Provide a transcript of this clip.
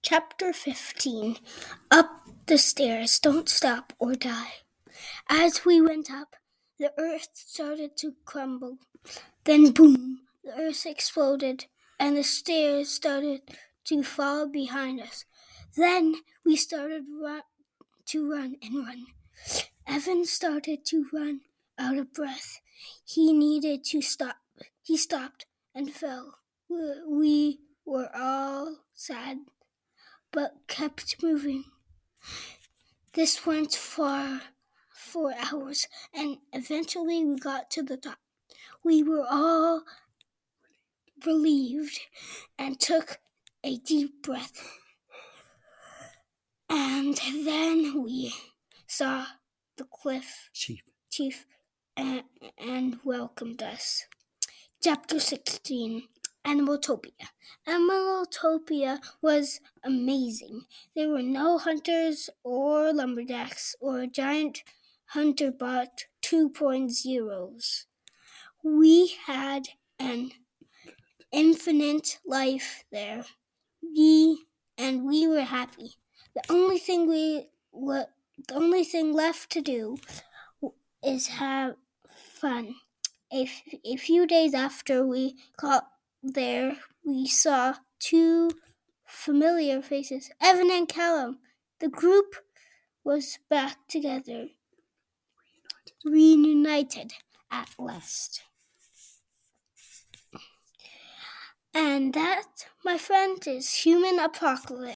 Chapter 15. Up the stairs, don't stop or die. As we went up, the earth started to crumble. Then boom, the earth exploded and the stairs started to fall behind us. Then we started to run and run. Evan started to run out of breath. He needed to stop. He stopped and fell. We were all sad, but kept moving. This went for 4 hours, and eventually we got to the top. We were all relieved and took a deep breath. And then we saw the cliff chief and welcomed us. Chapter 16. Animaltopia. Animaltopia was amazing. There were no hunters or lumberjacks or giant Hunterbot 2.0s. We had an infinite life there. We were happy. The only thing left to do is have fun. A few days after we got there, we saw 2 familiar faces, Evan and Callum. The group was back together, reunited at last. And that, my friend, is Human Apocalypse.